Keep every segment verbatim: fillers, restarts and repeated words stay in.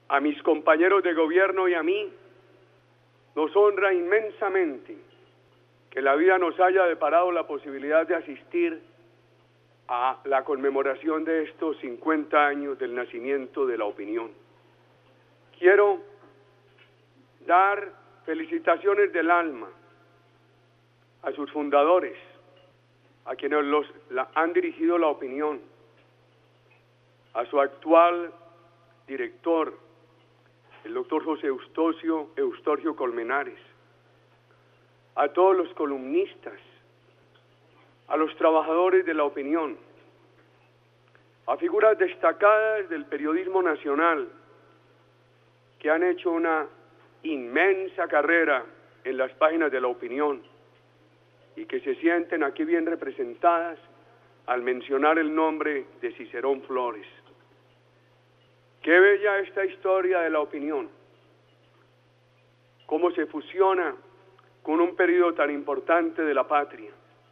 a mis compañeros de gobierno y a mí, nos honra inmensamente que la vida nos haya deparado la posibilidad de asistir a la conmemoración de estos cincuenta años del nacimiento de la opinión. Quiero dar felicitaciones del alma a sus fundadores, a quienes los, la, han dirigido la opinión, a su actual director, el doctor José Eustorgio, Eustorgio Colmenares, a todos los columnistas, a los trabajadores de la opinión, a figuras destacadas del periodismo nacional que han hecho una inmensa carrera en las páginas de la opinión y que se sienten aquí bien representadas al mencionar el nombre de Cicerón Flores. Qué bella esta historia de la opinión, cómo se fusiona con un periodo tan importante de la patria.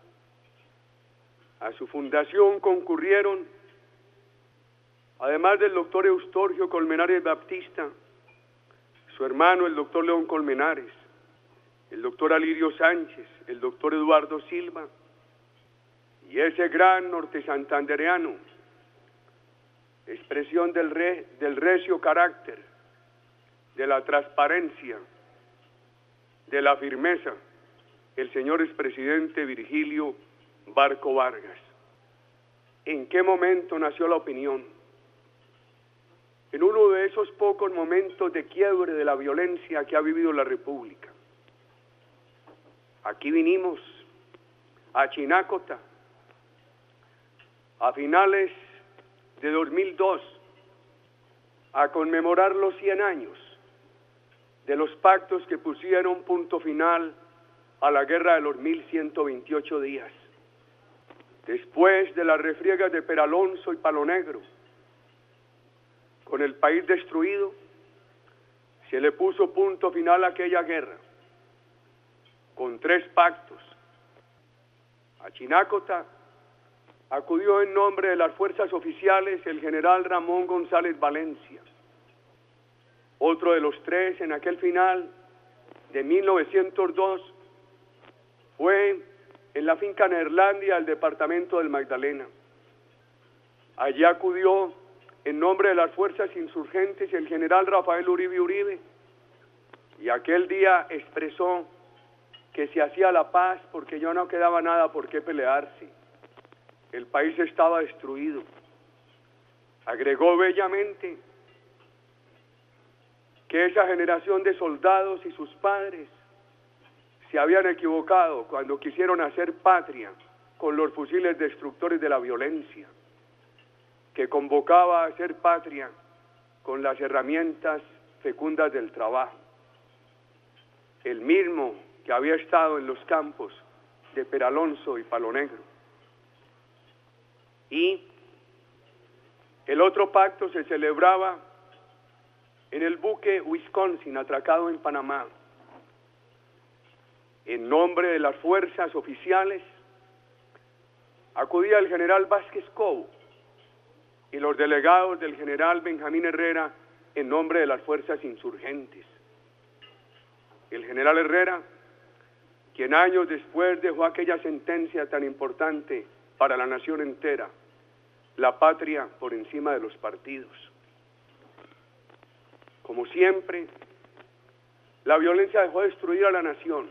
A su fundación concurrieron, además del doctor Eustorgio Colmenares Baptista, su hermano el doctor León Colmenares, el doctor Alirio Sánchez, el doctor Eduardo Silva, y ese gran norte santandereano, expresión del, re, del recio carácter, de la transparencia, de la firmeza, el señor expresidente Virgilio Barco Vargas. ¿En qué momento nació la opinión? En uno de esos pocos momentos de quiebre de la violencia que ha vivido la República. Aquí vinimos a Chinácota a finales de dos mil dos a conmemorar los cien años de los pactos que pusieron punto final a la guerra de los mil ciento veintiocho días. Después de las refriegas de Peralonso y Palo Negro, con el país destruido, se le puso punto final a aquella guerra, con tres pactos. A Chinácota acudió en nombre de las fuerzas oficiales el general Ramón González Valencia. Otro de los tres en aquel final de mil novecientos dos fue en la finca Neerlandia del departamento del Magdalena. Allí acudió en nombre de las fuerzas insurgentes el general Rafael Uribe Uribe, y aquel día expresó que se hacía la paz porque ya no quedaba nada por qué pelearse. El país estaba destruido. Agregó bellamente que esa generación de soldados y sus padres se habían equivocado cuando quisieron hacer patria con los fusiles destructores de la violencia, que convocaba a hacer patria con las herramientas fecundas del trabajo. El mismo que había estado en los campos de Peralonso y Palo Negro. Y el otro pacto se celebraba en el buque Wisconsin, atracado en Panamá. En nombre de las fuerzas oficiales, acudía el general Vázquez Cobo y los delegados del general Benjamín Herrera en nombre de las fuerzas insurgentes. El general Herrera, quien años después dejó aquella sentencia tan importante para la nación entera, la patria por encima de los partidos. Como siempre, la violencia dejó destruir a la nación.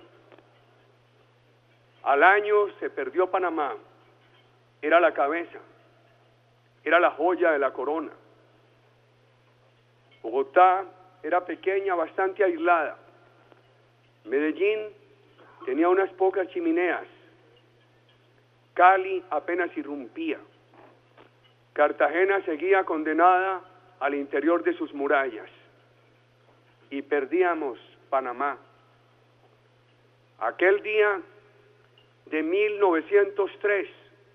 Al año se perdió Panamá, era la cabeza, era la joya de la corona. Bogotá era pequeña, bastante aislada. Medellín tenía unas pocas chimeneas. Cali apenas irrumpía. Cartagena seguía condenada al interior de sus murallas. Y perdíamos Panamá. Aquel día de mil novecientos tres,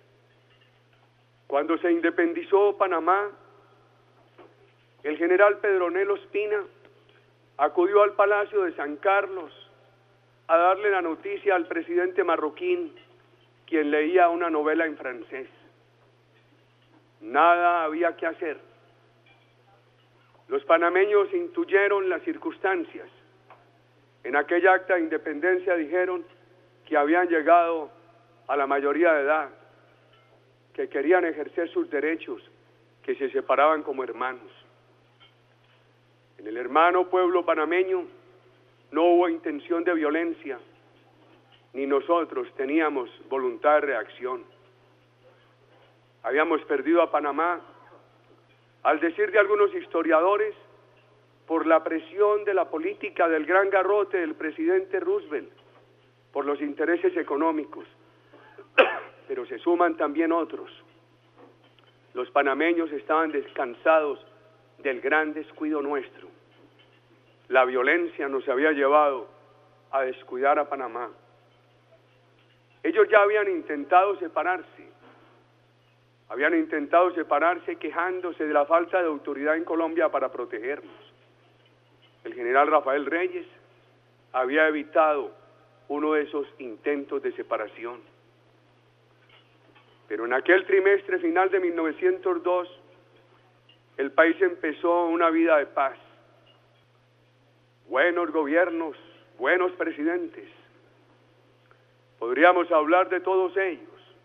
cuando se independizó Panamá, el general Pedronel Ospina acudió al Palacio de San Carlos a darle la noticia al presidente marroquín, quien leía una novela en francés. Nada había que hacer. Los panameños intuyeron las circunstancias. En aquella acta de independencia dijeron que habían llegado a la mayoría de edad, que querían ejercer sus derechos, que se separaban como hermanos. En el hermano pueblo panameño no hubo intención de violencia, ni nosotros teníamos voluntad de reacción. Habíamos perdido a Panamá, al decir de algunos historiadores, por la presión de la política del gran garrote del presidente Roosevelt, por los intereses económicos, pero se suman también otros. Los panameños estaban descansados del gran descuido nuestro. La violencia nos había llevado a descuidar a Panamá. Ellos ya habían intentado separarse, habían intentado separarse quejándose de la falta de autoridad en Colombia para protegernos. El general Rafael Reyes había evitado uno de esos intentos de separación. Pero en aquel trimestre final de mil novecientos dos, el país empezó una vida de paz. Buenos gobiernos, buenos presidentes. Podríamos hablar de todos ellos.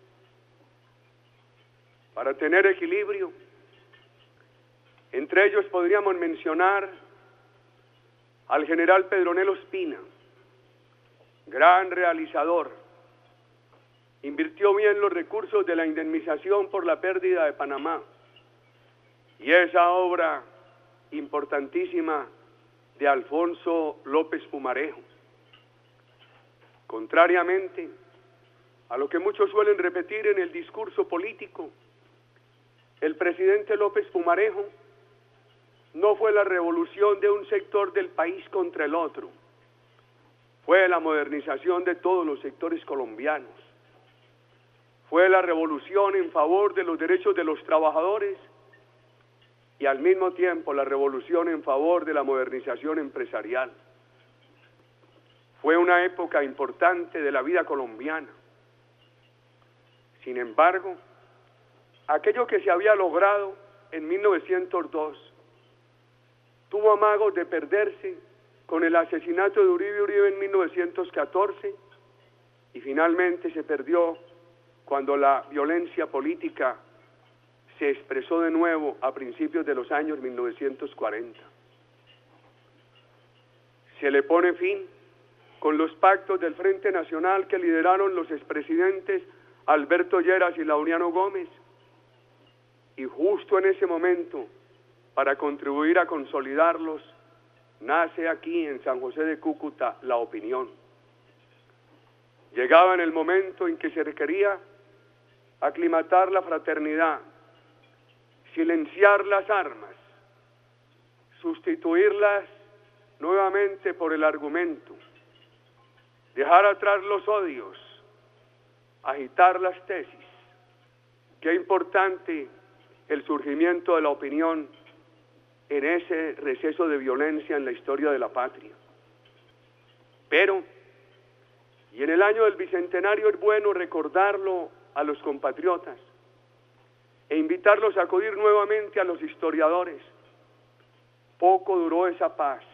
Para tener equilibrio, entre ellos podríamos mencionar al general Pedronel Ospina, gran realizador. Invirtió bien los recursos de la indemnización por la pérdida de Panamá. Y esa obra importantísima de Alfonso López Pumarejo. Contrariamente a lo que muchos suelen repetir en el discurso político, el presidente López Pumarejo no fue la revolución de un sector del país contra el otro, fue la modernización de todos los sectores colombianos, fue la revolución en favor de los derechos de los trabajadores y al mismo tiempo la revolución en favor de la modernización empresarial. Fue una época importante de la vida colombiana. Sin embargo, aquello que se había logrado en mil novecientos dos tuvo amagos de perderse con el asesinato de Uribe Uribe en mil novecientos catorce y finalmente se perdió cuando la violencia política se expresó de nuevo a principios de los años mil novecientos cuarenta. Se le pone fin con los pactos del Frente Nacional que lideraron los expresidentes Alberto Lleras y Laureano Gómez, y justo en ese momento, para contribuir a consolidarlos, nace aquí en San José de Cúcuta La Opinión. Llegaba en el momento en que se requería aclimatar la fraternidad, silenciar las armas, sustituirlas nuevamente por el argumento, dejar atrás los odios, agitar las tesis. Qué importante el surgimiento de La Opinión en ese receso de violencia en la historia de la patria. Pero, y en el año del Bicentenario es bueno recordarlo a los compatriotas e invitarlos a acudir nuevamente a los historiadores. Poco duró esa paz.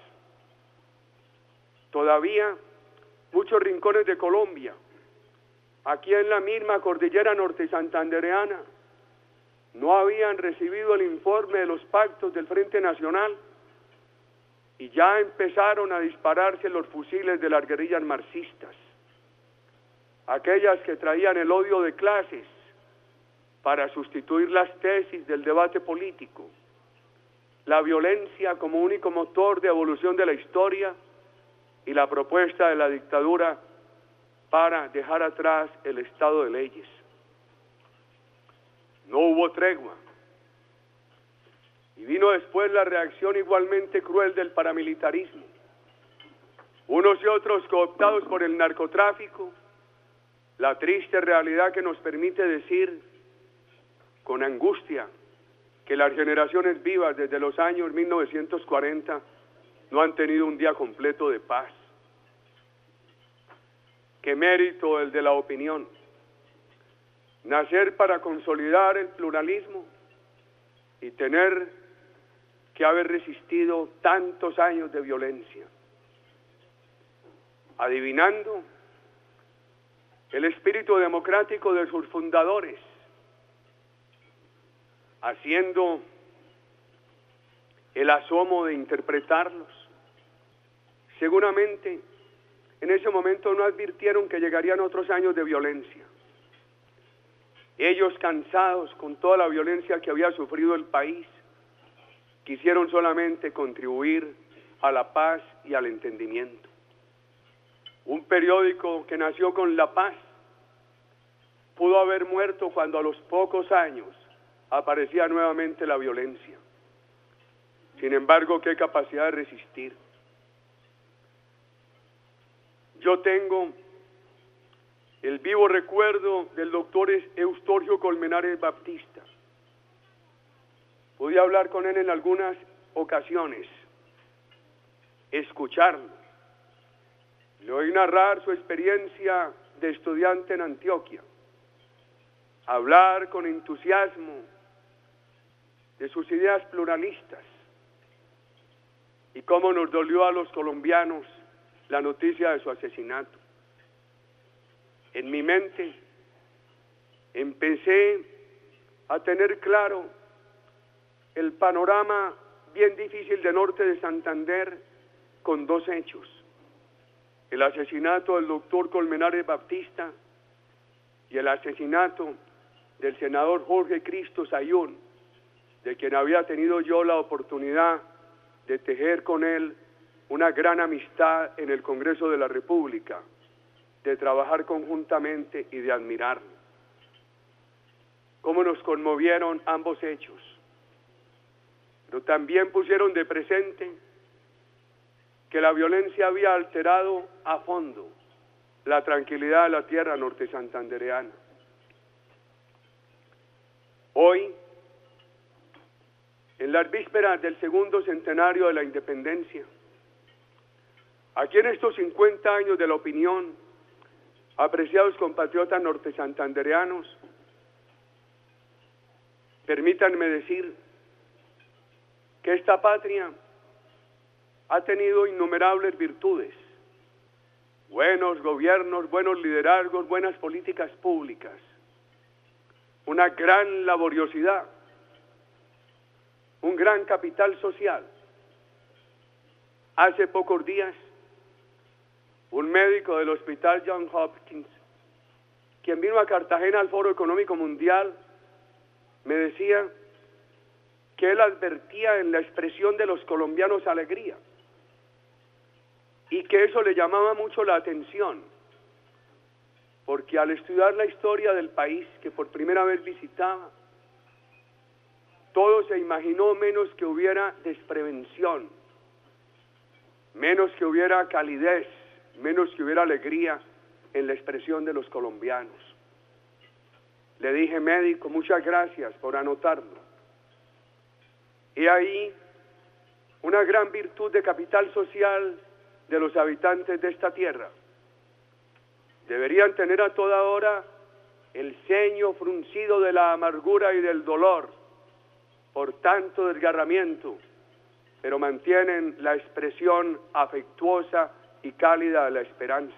Todavía muchos rincones de Colombia, aquí en la misma cordillera norte santandereana, no habían recibido el informe de los pactos del Frente Nacional y ya empezaron a dispararse los fusiles de las guerrillas marxistas, aquellas que traían el odio de clases para sustituir las tesis del debate político, la violencia como único motor de evolución de la historia y la propuesta de la dictadura para dejar atrás el Estado de leyes. No hubo tregua. Y vino después la reacción igualmente cruel del paramilitarismo. Unos y otros cooptados por el narcotráfico, la triste realidad que nos permite decir con angustia que las generaciones vivas desde los años mil novecientos cuarenta no han tenido un día completo de paz. Qué mérito el de La Opinión. Nacer para consolidar el pluralismo y tener que haber resistido tantos años de violencia, adivinando el espíritu democrático de sus fundadores, haciendo el asomo de interpretarlos. Seguramente en ese momento no advirtieron que llegarían otros años de violencia. Ellos, cansados con toda la violencia que había sufrido el país, quisieron solamente contribuir a la paz y al entendimiento. Un periódico que nació con la paz pudo haber muerto cuando a los pocos años aparecía nuevamente la violencia. Sin embargo, qué capacidad de resistir. Yo tengo el vivo recuerdo del doctor Eustorgio Colmenares Baptista. Pude hablar con él en algunas ocasiones, escucharlo. Le oí narrar su experiencia de estudiante en Antioquia, hablar con entusiasmo de sus ideas pluralistas y cómo nos dolió a los colombianos la noticia de su asesinato. En mi mente empecé a tener claro el panorama bien difícil de norte de Santander con dos hechos: el asesinato del doctor Colmenares Baptista y el asesinato del senador Jorge Cristo Sayún, de quien había tenido yo la oportunidad de tejer con él una gran amistad en el Congreso de la República, de trabajar conjuntamente y de admirarlo. Cómo nos conmovieron ambos hechos, pero también pusieron de presente que la violencia había alterado a fondo la tranquilidad de la tierra norte santandereana. Hoy, en las vísperas del segundo centenario de la independencia, aquí en estos cincuenta años de la opinión, apreciados compatriotas norte santandereanos, permítanme decir que esta patria ha tenido innumerables virtudes, buenos gobiernos, buenos liderazgos, buenas políticas públicas, una gran laboriosidad, un gran capital social. Hace pocos días, un médico del Hospital Johns Hopkins, quien vino a Cartagena al Foro Económico Mundial, me decía que él advertía en la expresión de los colombianos alegría y que eso le llamaba mucho la atención, porque al estudiar la historia del país que por primera vez visitaba, todo se imaginó menos que hubiera desprevención, menos que hubiera calidez, menos que hubiera alegría en la expresión de los colombianos. Le dije: médico, muchas gracias por anotarlo. Y ahí una gran virtud de capital social de los habitantes de esta tierra. Deberían tener a toda hora el ceño fruncido de la amargura y del dolor por tanto desgarramiento, pero mantienen la expresión afectuosa y cálida de la esperanza.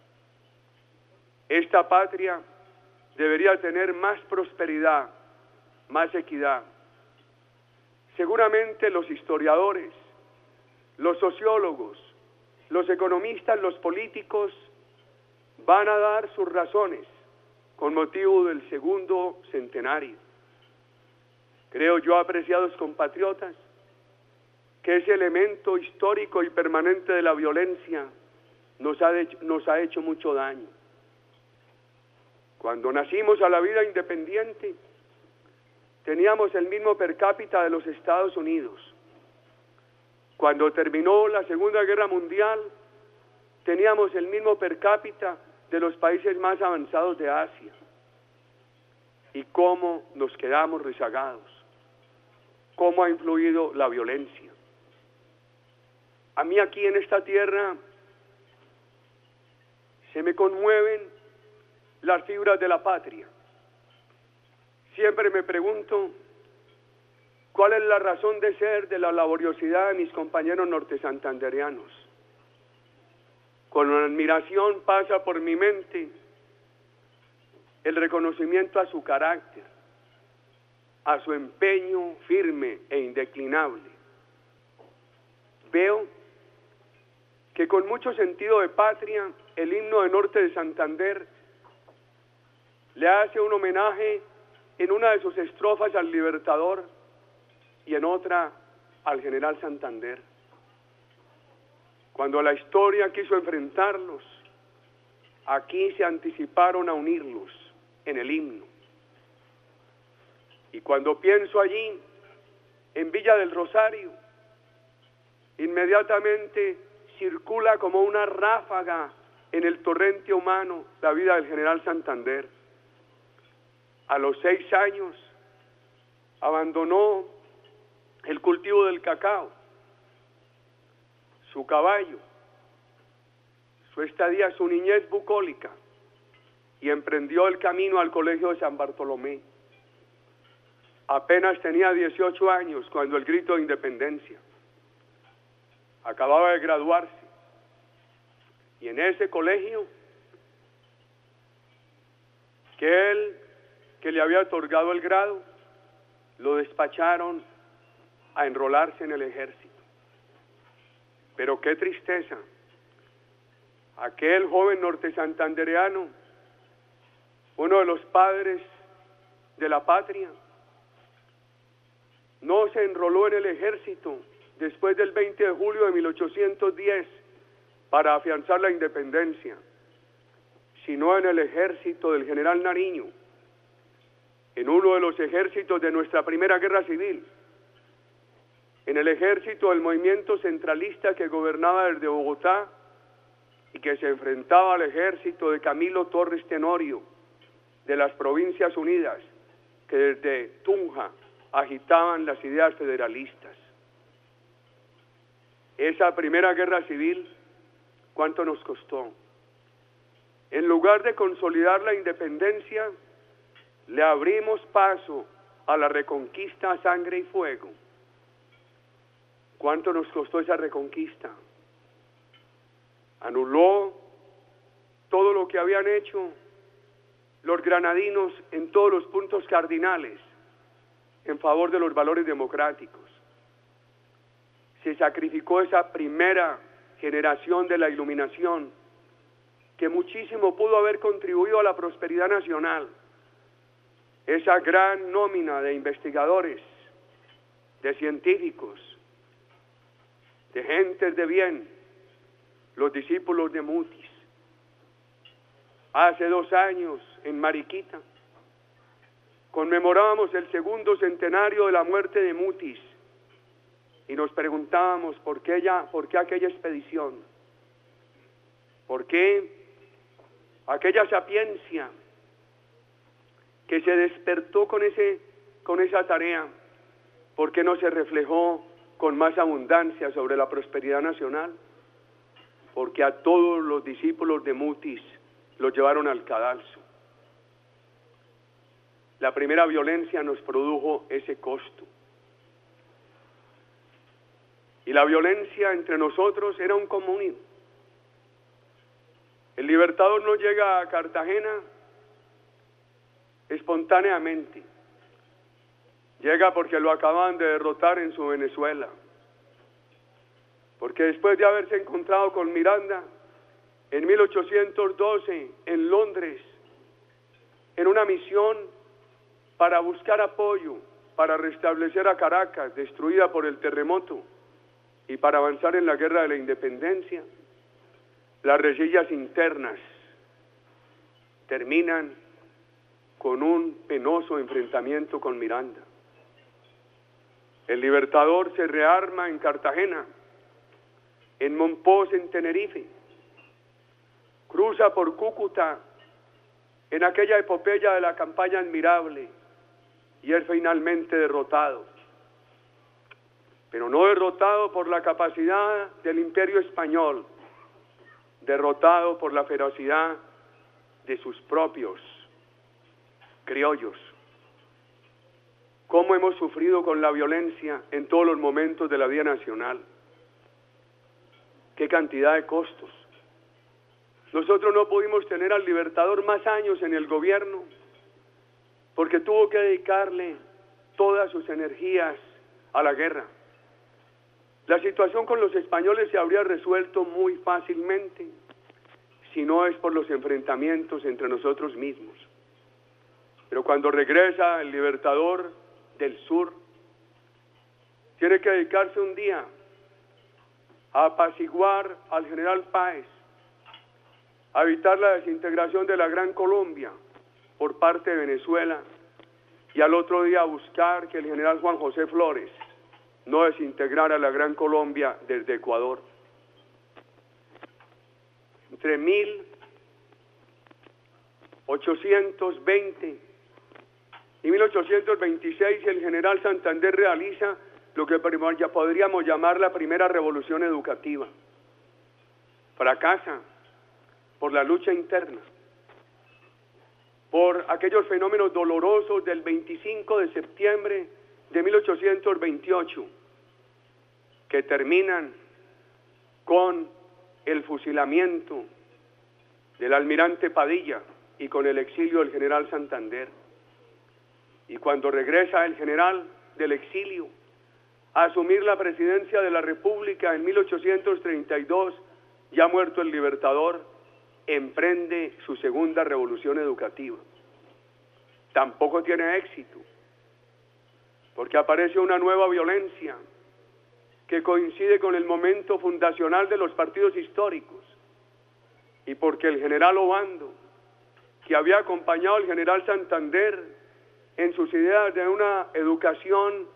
Esta patria debería tener más prosperidad, más equidad. Seguramente los historiadores, los sociólogos, los economistas, los políticos van a dar sus razones con motivo del segundo centenario. Creo yo, apreciados compatriotas, que ese elemento histórico y permanente de la violencia nos ha hecho, nos ha hecho mucho daño. Cuando nacimos a la vida independiente, teníamos el mismo per cápita de los Estados Unidos. Cuando terminó la Segunda Guerra Mundial, teníamos el mismo per cápita de los países más avanzados de Asia. ¿Y cómo nos quedamos rezagados? ¿Cómo ha influido la violencia? A mí aquí en esta tierra se me conmueven las fibras de la patria. Siempre me pregunto ¿Cuál es la razón de ser de la laboriosidad de mis compañeros nortesantandereanos? Con admiración pasa por mi mente el reconocimiento a su carácter, a su empeño firme e indeclinable. Veo que con mucho sentido de patria, el himno de Norte de Santander le hace un homenaje en una de sus estrofas al Libertador y en otra al general Santander. Cuando la historia quiso enfrentarlos, aquí se anticiparon a unirlos en el himno. Y cuando pienso allí, en Villa del Rosario, inmediatamente circula como una ráfaga en el torrente humano la vida del general Santander. A los seis años abandonó el cultivo del cacao, su caballo, su estadía, su niñez bucólica, y emprendió el camino al colegio de San Bartolomé. Apenas tenía dieciocho años cuando el grito de independencia. Acababa de graduarse. Y en ese colegio, que él, que le había otorgado el grado, lo despacharon a enrolarse en el ejército. Pero qué tristeza. Aquel joven nortesantandereano, uno de los padres de la patria, no se enroló en el ejército después del veinte de julio de mil ochocientos diez para afianzar la independencia, sino en el ejército del general Nariño, en uno de los ejércitos de nuestra primera guerra civil, en el ejército del movimiento centralista que gobernaba desde Bogotá y que se enfrentaba al ejército de Camilo Torres Tenorio de las Provincias Unidas, que desde Tunja agitaban las ideas federalistas. Esa primera guerra civil, ¿cuánto nos costó? En lugar de consolidar la independencia, le abrimos paso a la reconquista a sangre y fuego. ¿Cuánto nos costó esa reconquista? Anuló todo lo que habían hecho los granadinos en todos los puntos cardinales en favor de los valores democráticos. Se sacrificó esa primera generación de la Iluminación, que muchísimo pudo haber contribuido a la prosperidad nacional. Esa gran nómina de investigadores, de científicos, de gentes de bien, los discípulos de Mutis. Hace dos años, en Mariquita, conmemorábamos el segundo centenario de la muerte de Mutis y nos preguntábamos por qué, ella, por qué aquella expedición, por qué aquella sapiencia que se despertó con, ese, con esa tarea, por qué no se reflejó con más abundancia sobre la prosperidad nacional, porque a todos los discípulos de Mutis los llevaron al cadalso. La primera violencia nos produjo ese costo. Y la violencia entre nosotros era un comunismo. El Libertador no llega a Cartagena espontáneamente. Llega porque lo acaban de derrotar en su Venezuela. Porque después de haberse encontrado con Miranda en mil ochocientos doce en Londres, en una misión para buscar apoyo, para restablecer a Caracas, destruida por el terremoto, y para avanzar en la guerra de la independencia, las rencillas internas terminan con un penoso enfrentamiento con Miranda. El Libertador se rearma en Cartagena, en Monpós, en Tenerife, cruza por Cúcuta, en aquella epopeya de la campaña admirable, y es finalmente derrotado. Pero no derrotado por la capacidad del imperio español, derrotado por la ferocidad de sus propios criollos. cómo hemos sufrido con la violencia en todos los momentos de la vida nacional. Qué cantidad de costos. Nosotros no pudimos tener al Libertador más años en el gobierno porque tuvo que dedicarle todas sus energías a la guerra. La situación con los españoles se habría resuelto muy fácilmente si no es por los enfrentamientos entre nosotros mismos. Pero cuando regresa el Libertador del Sur, tiene que dedicarse un día a apaciguar al general Páez, a evitar la desintegración de la Gran Colombia por parte de Venezuela, y al otro día a buscar que el general Juan José Flores no desintegrara la Gran Colombia desde Ecuador. Entre mil ochocientos veinte y mil ochocientos veintiséis el general Santander realiza lo que ya podríamos llamar la primera revolución educativa. Fracasa por la lucha interna, por aquellos fenómenos dolorosos del veinticinco de septiembre de mil ochocientos veintiocho, que terminan con el fusilamiento del almirante Padilla y con el exilio del general Santander. Y cuando regresa el general del exilio a asumir la presidencia de la República en mil ochocientos treinta y dos, ya muerto el Libertador, emprende su segunda revolución educativa. Tampoco tiene éxito, porque aparece una nueva violencia que coincide con el momento fundacional de los partidos históricos, y porque el general Obando, que había acompañado al general Santander en sus ideas de una educación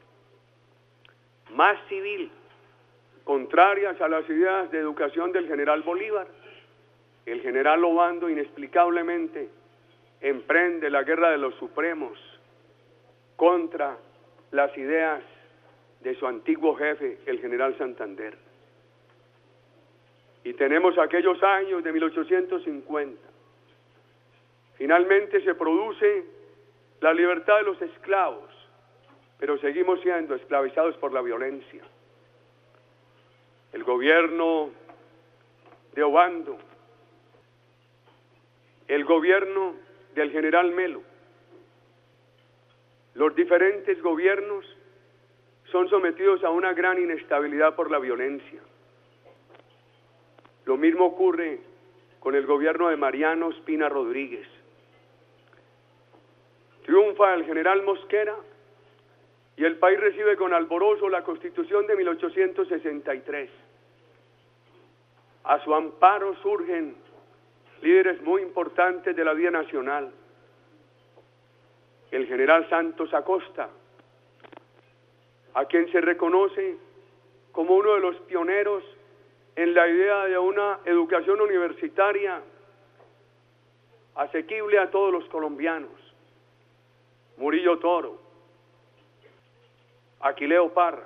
más civil, contrarias a las ideas de educación del general Bolívar, el general Obando inexplicablemente emprende la guerra de los supremos contra las ideas de su antiguo jefe, el general Santander. Y tenemos aquellos años de mil ochocientos cincuenta. Finalmente se produce la libertad de los esclavos, pero seguimos siendo esclavizados por la violencia. El gobierno de Obando, el gobierno del general Melo, los diferentes gobiernos son sometidos a una gran inestabilidad por la violencia. Lo mismo ocurre con el gobierno de Mariano Ospina Rodríguez. Triunfa el general Mosquera y el país recibe con alborozo la Constitución de mil ochocientos sesenta y tres. A su amparo surgen líderes muy importantes de la vida nacional. El general Santos Acosta, a quien se reconoce como uno de los pioneros en la idea de una educación universitaria asequible a todos los colombianos. Murillo Toro, Aquileo Parra.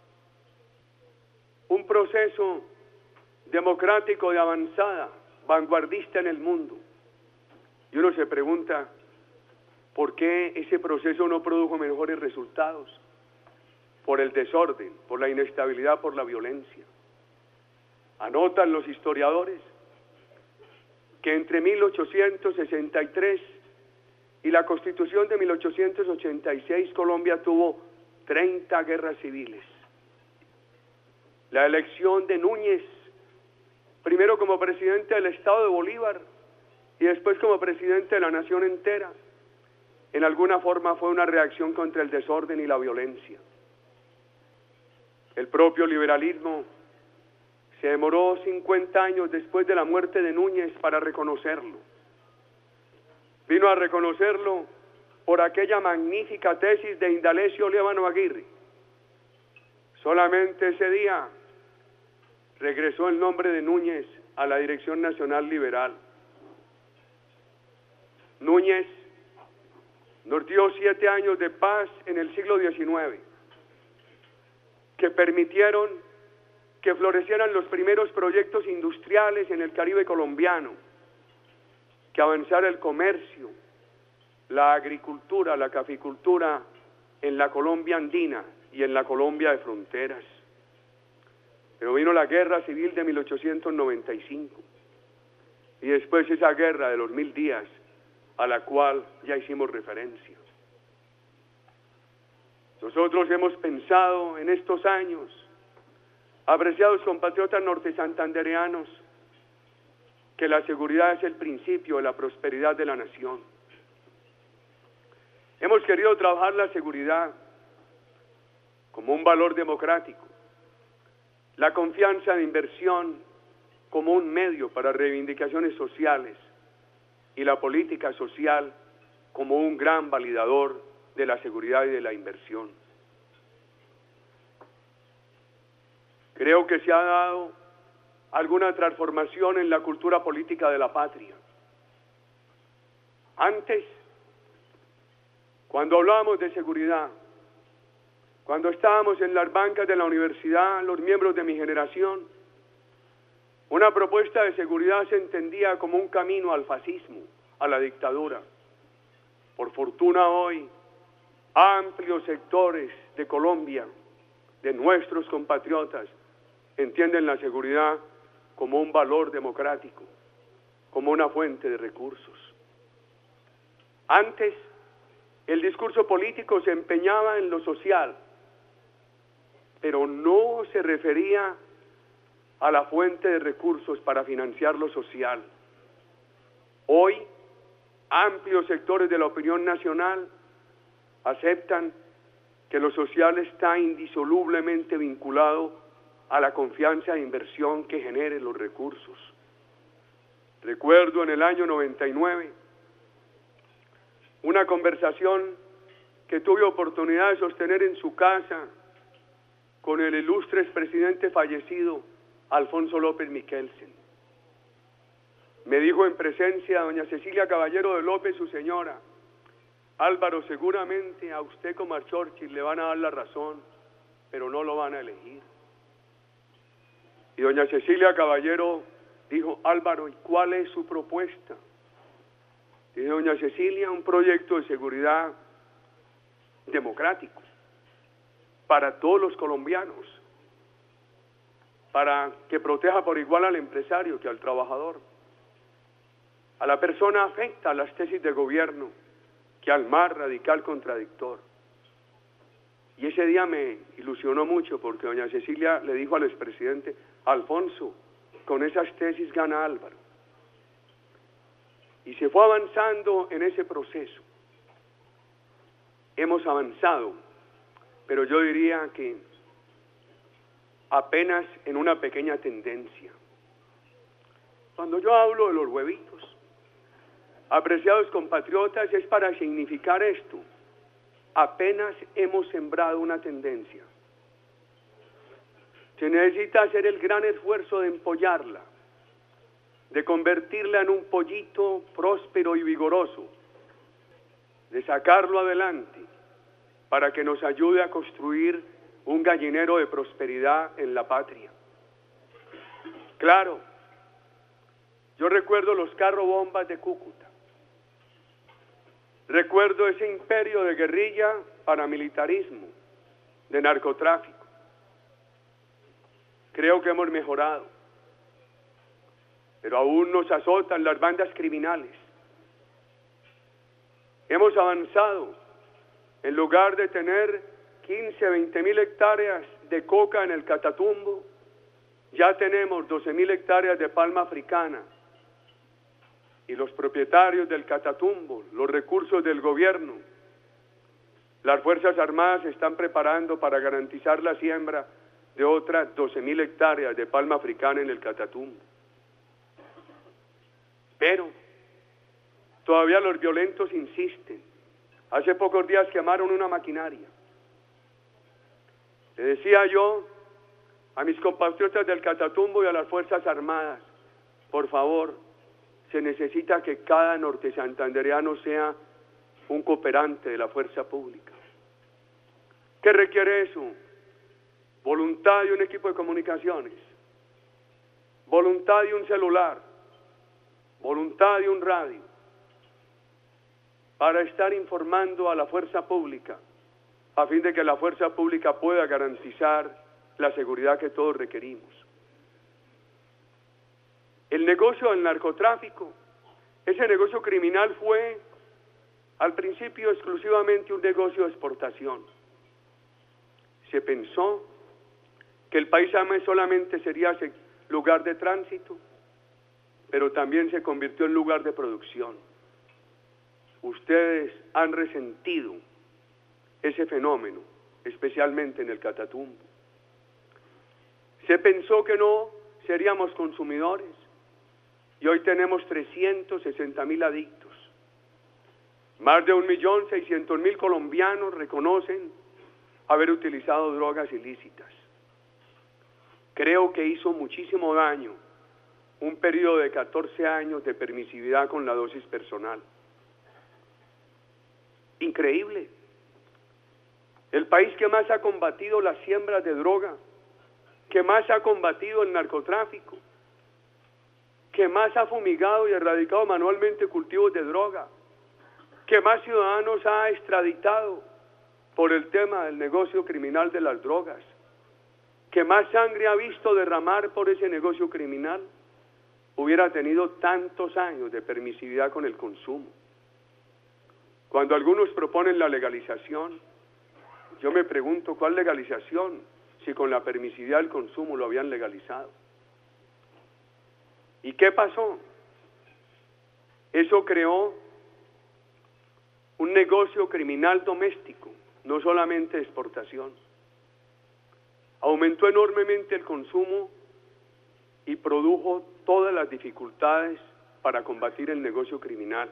Un proceso democrático de avanzada, vanguardista en el mundo. Y uno se pregunta, ¿por qué ese proceso no produjo mejores resultados? Por el desorden, por la inestabilidad, por la violencia. Anotan los historiadores que entre mil ochocientos sesenta y tres y la Constitución de mil ochocientos ochenta y seis Colombia tuvo treinta guerras civiles. La elección de Núñez, primero como presidente del Estado de Bolívar y después como presidente de la nación entera, en alguna forma fue una reacción contra el desorden y la violencia. El propio liberalismo se demoró cincuenta años después de la muerte de Núñez para reconocerlo. Vino a reconocerlo por aquella magnífica tesis de Indalecio Líbano Aguirre. Solamente ese día regresó el nombre de Núñez a la Dirección Nacional Liberal. Núñez nos dio siete años de paz en el siglo diecinueve, que permitieron que florecieran los primeros proyectos industriales en el Caribe colombiano, que avanzara el comercio, la agricultura, la caficultura en la Colombia andina y en la Colombia de fronteras. Pero vino la guerra civil de mil ochocientos noventa y cinco y después esa guerra de los mil días a la cual ya hicimos referencia. Nosotros hemos pensado en estos años, apreciados compatriotas norte santandereanos, que la seguridad es el principio de la prosperidad de la nación. Hemos querido trabajar la seguridad como un valor democrático, la confianza de inversión como un medio para reivindicaciones sociales y la política social como un gran validador de la seguridad y de la inversión. Creo que se ha dado alguna transformación en la cultura política de la patria. Antes, cuando hablábamos de seguridad, cuando estábamos en las bancas de la universidad, los miembros de mi generación, una propuesta de seguridad se entendía como un camino al fascismo, a la dictadura. Por fortuna hoy, amplios sectores de Colombia, de nuestros compatriotas, entienden la seguridad como un valor democrático, como una fuente de recursos. Antes, el discurso político se empeñaba en lo social, pero no se refería a la fuente de recursos para financiar lo social. Hoy, amplios sectores de la opinión nacional aceptan que lo social está indisolublemente vinculado a la confianza e inversión que genere los recursos. Recuerdo en el año noventa y nueve una conversación que tuve oportunidad de sostener en su casa con el ilustre expresidente fallecido Alfonso López Michelsen. Me dijo en presencia de doña Cecilia Caballero de López, su señora: Álvaro, seguramente a usted como a Churchill le van a dar la razón, pero no lo van a elegir. Y doña Cecilia Caballero dijo: Álvaro, ¿y cuál es su propuesta? Dice doña Cecilia: un proyecto de seguridad democrático para todos los colombianos, para que proteja por igual al empresario que al trabajador, a la persona afecta a las tesis de gobierno que al más radical contradictor. Y ese día me ilusionó mucho porque doña Cecilia le dijo al expresidente: Alfonso, con esas tesis gana Álvaro. Y se fue avanzando en ese proceso. Hemos avanzado, pero yo diría que apenas en una pequeña tendencia. Cuando yo hablo de los huevitos, apreciados compatriotas, es para significar esto: apenas hemos sembrado una tendencia. Se necesita hacer el gran esfuerzo de empollarla, de convertirla en un pollito próspero y vigoroso, de sacarlo adelante para que nos ayude a construir un gallinero de prosperidad en la patria. Claro, yo recuerdo los carrobombas de Cúcuta, recuerdo ese imperio de guerrilla, paramilitarismo, de narcotráfico. Creo que hemos mejorado, pero aún nos azotan las bandas criminales. Hemos avanzado. En lugar de tener quince, veinte mil hectáreas de coca en el Catatumbo, ya tenemos doce mil hectáreas de palma africana. Y los propietarios del Catatumbo, los recursos del gobierno, las Fuerzas Armadas se están preparando para garantizar la siembra de otras doce mil hectáreas de palma africana en el Catatumbo. Pero todavía los violentos insisten. Hace pocos días quemaron una maquinaria. Le decía yo a mis compatriotas del Catatumbo y a las Fuerzas Armadas: por favor, se necesita que cada norte santandereano sea un cooperante de la fuerza pública. ¿Qué requiere eso? Voluntad de un equipo de comunicaciones, voluntad de un celular, voluntad de un radio, para estar informando a la fuerza pública a fin de que la fuerza pública pueda garantizar la seguridad que todos requerimos. El negocio del narcotráfico, ese negocio criminal fue al principio exclusivamente un negocio de exportación. Se pensó que el país solamente sería lugar de tránsito, pero también se convirtió en lugar de producción. Ustedes han resentido ese fenómeno, especialmente en el Catatumbo. Se pensó que no seríamos consumidores y hoy tenemos trescientos sesenta mil adictos. Más de un millón seiscientos mil colombianos reconocen haber utilizado drogas ilícitas. Creo que hizo muchísimo daño un periodo de catorce años de permisividad con la dosis personal. Increíble. El país que más ha combatido las siembras de droga, que más ha combatido el narcotráfico, que más ha fumigado y erradicado manualmente cultivos de droga, que más ciudadanos ha extraditado por el tema del negocio criminal de las drogas, que más sangre ha visto derramar por ese negocio criminal, hubiera tenido tantos años de permisividad con el consumo. Cuando algunos proponen la legalización, yo me pregunto, ¿cuál legalización? Si con la permisividad del consumo lo habían legalizado. ¿Y qué pasó? Eso creó un negocio criminal doméstico, no solamente de exportación. Aumentó enormemente el consumo y produjo todas las dificultades para combatir el negocio criminal.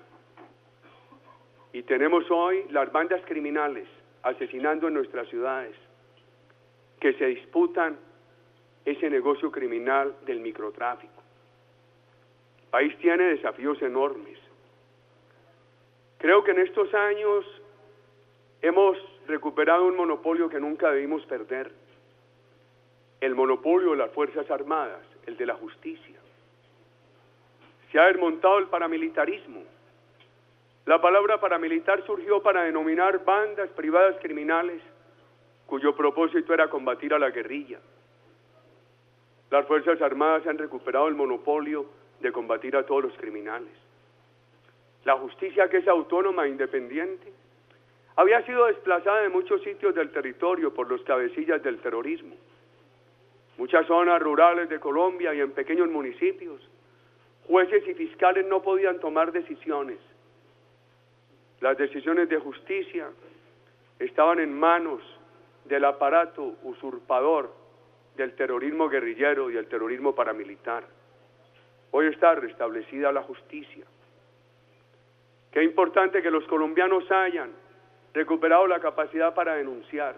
Y tenemos hoy las bandas criminales asesinando en nuestras ciudades, que se disputan ese negocio criminal del microtráfico. El país tiene desafíos enormes. Creo que en estos años hemos recuperado un monopolio que nunca debimos perder. El monopolio de las Fuerzas Armadas, el de la justicia. Se ha desmontado el paramilitarismo. La palabra paramilitar surgió para denominar bandas privadas criminales cuyo propósito era combatir a la guerrilla. Las Fuerzas Armadas han recuperado el monopolio de combatir a todos los criminales. La justicia, que es autónoma e independiente, había sido desplazada de muchos sitios del territorio por los cabecillas del terrorismo. Muchas zonas rurales de Colombia y en pequeños municipios, jueces y fiscales no podían tomar decisiones. Las decisiones de justicia estaban en manos del aparato usurpador del terrorismo guerrillero y el terrorismo paramilitar. Hoy está restablecida la justicia. Qué importante que los colombianos hayan recuperado la capacidad para denunciar.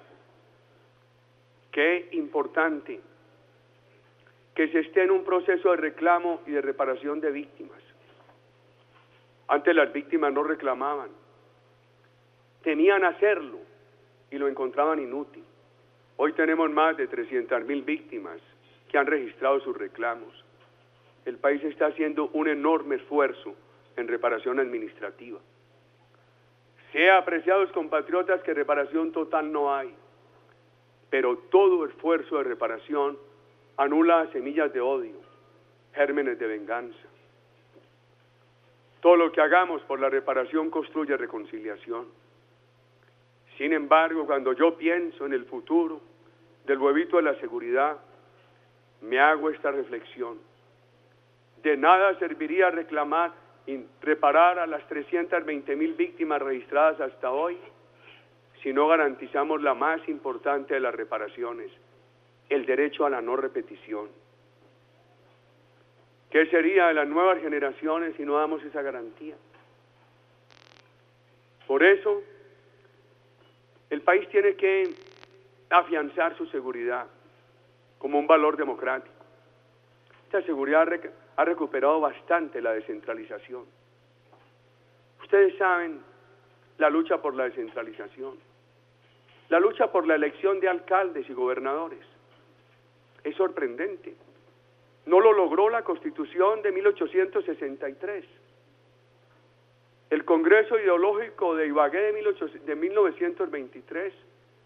Qué importante que se esté en un proceso de reclamo y de reparación de víctimas. Antes las víctimas no reclamaban. Tenían hacerlo y lo encontraban inútil. Hoy tenemos más de trescientas mil víctimas que han registrado sus reclamos. El país está haciendo un enorme esfuerzo en reparación administrativa. Se ha apreciado, compatriotas, que reparación total no hay, pero todo esfuerzo de reparación anula semillas de odio, gérmenes de venganza. Todo lo que hagamos por la reparación construye reconciliación. Sin embargo, cuando yo pienso en el futuro del huevito de la seguridad, me hago esta reflexión. De nada serviría reclamar y reparar a las trescientas veinte mil víctimas registradas hasta hoy si no garantizamos la más importante de las reparaciones, el derecho a la no repetición. ¿Qué sería de las nuevas generaciones si no damos esa garantía? Por eso, el país tiene que afianzar su seguridad como un valor democrático. Esta seguridad ha recuperado bastante la descentralización. Ustedes saben la lucha por la descentralización, la lucha por la elección de alcaldes y gobernadores. Es sorprendente. No lo logró la Constitución de mil ochocientos sesenta y tres. El Congreso Ideológico de Ibagué de mil novecientos veintitrés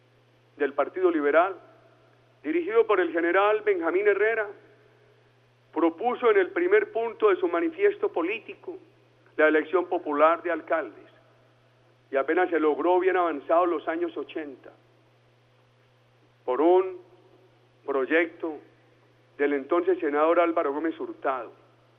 del Partido Liberal, dirigido por el general Benjamín Herrera, propuso en el primer punto de su manifiesto político la elección popular de alcaldes, y apenas se logró bien avanzado los años ochenta, por un proyecto del entonces senador Álvaro Gómez Hurtado.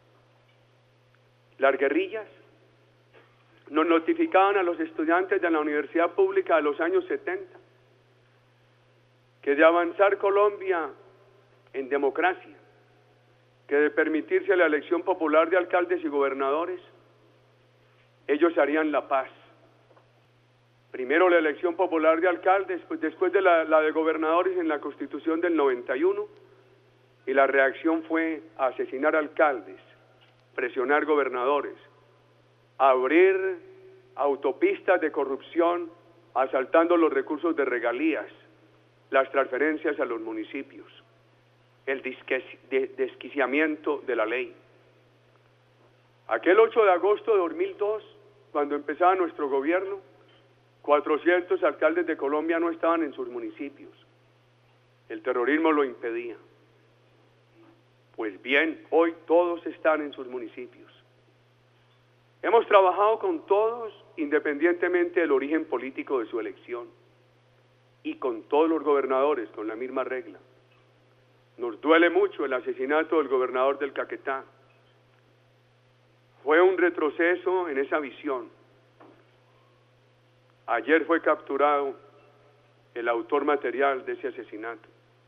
Las guerrillas nos notificaban a los estudiantes de la universidad pública de los años setenta que de avanzar Colombia en democracia, que de permitirse la elección popular de alcaldes y gobernadores, ellos harían la paz. Primero la elección popular de alcaldes, pues después de la, la de gobernadores en la Constitución del noventa y uno, y la reacción fue asesinar alcaldes, presionar gobernadores, abrir autopistas de corrupción, asaltando los recursos de regalías, las transferencias a los municipios, el desquiciamiento de la ley. Aquel ocho de agosto de dos mil dos, cuando empezaba nuestro gobierno, cuatrocientos alcaldes de Colombia no estaban en sus municipios. El terrorismo lo impedía. Pues bien, hoy todos están en sus municipios. Hemos trabajado con todos, independientemente del origen político de su elección, y con todos los gobernadores, con la misma regla. Nos duele mucho el asesinato del gobernador del Caquetá. Fue un retroceso en esa visión. Ayer fue capturado el autor material de ese asesinato.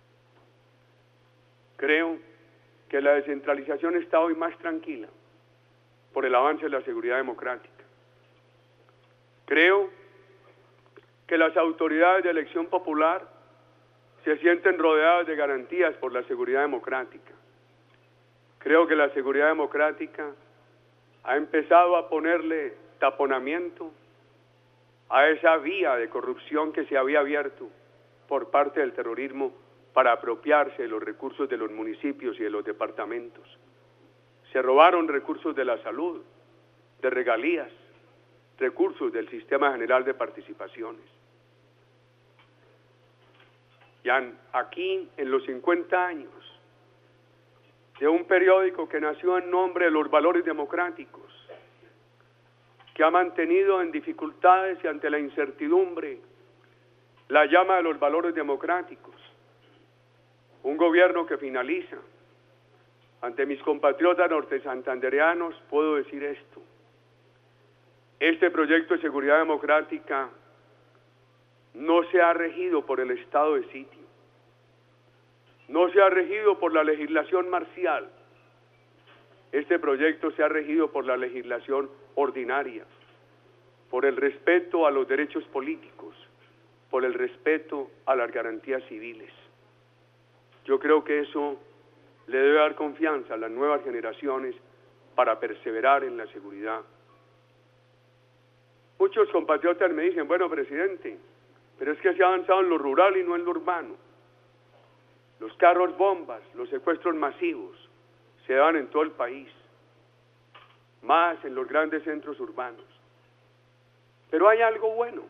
Creo que la descentralización está hoy más tranquila por el avance de la seguridad democrática. Creo que las autoridades de elección popular se sienten rodeadas de garantías por la seguridad democrática. Creo que la seguridad democrática ha empezado a ponerle taponamiento a esa vía de corrupción que se había abierto por parte del terrorismo para apropiarse de los recursos de los municipios y de los departamentos. Se robaron recursos de la salud, de regalías, recursos del Sistema General de Participaciones. Ya aquí, en los cincuenta años de un periódico que nació en nombre de los valores democráticos, que ha mantenido en dificultades y ante la incertidumbre la llama de los valores democráticos, un gobierno que finaliza. Ante mis compatriotas norte-santandereanos puedo decir esto: este proyecto de seguridad democrática no se ha regido por el estado de sitio, no se ha regido por la legislación marcial. Este proyecto se ha regido por la legislación ordinaria, por el respeto a los derechos políticos, por el respeto a las garantías civiles. Yo creo que eso le debe dar confianza a las nuevas generaciones para perseverar en la seguridad. Muchos compatriotas me dicen: bueno, presidente, pero es que se ha avanzado en lo rural y no en lo urbano. Los carros bombas, los secuestros masivos se dan en todo el país, más en los grandes centros urbanos. Pero hay algo bueno.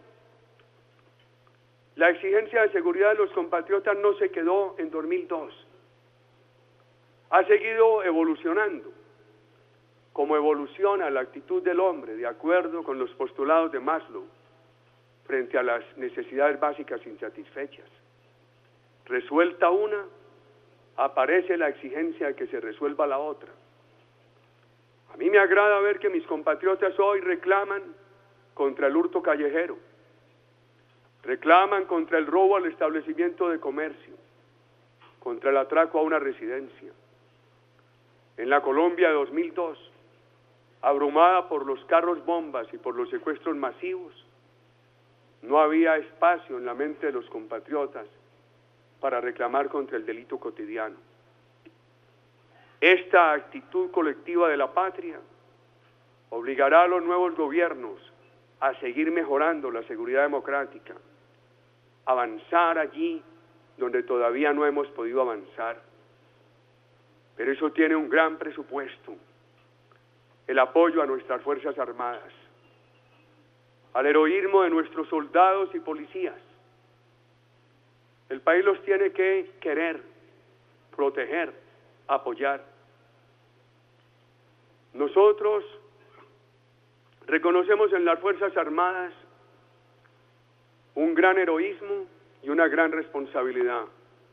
La exigencia de seguridad de los compatriotas no se quedó en dos mil dos. Ha seguido evolucionando, como evoluciona la actitud del hombre, de acuerdo con los postulados de Maslow, frente a las necesidades básicas insatisfechas. Resuelta una, aparece la exigencia de que se resuelva la otra. A mí me agrada ver que mis compatriotas hoy reclaman contra el hurto callejero, reclaman contra el robo al establecimiento de comercio, contra el atraco a una residencia. En la Colombia de dos mil dos, abrumada por los carros bombas y por los secuestros masivos, no había espacio en la mente de los compatriotas para reclamar contra el delito cotidiano. Esta actitud colectiva de la patria obligará a los nuevos gobiernos a seguir mejorando la seguridad democrática, avanzar allí donde todavía no hemos podido avanzar. Pero eso tiene un gran presupuesto: el apoyo a nuestras Fuerzas Armadas, al heroísmo de nuestros soldados y policías, El país los tiene que querer, proteger, apoyar. Nosotros reconocemos en las Fuerzas Armadas un gran heroísmo y una gran responsabilidad.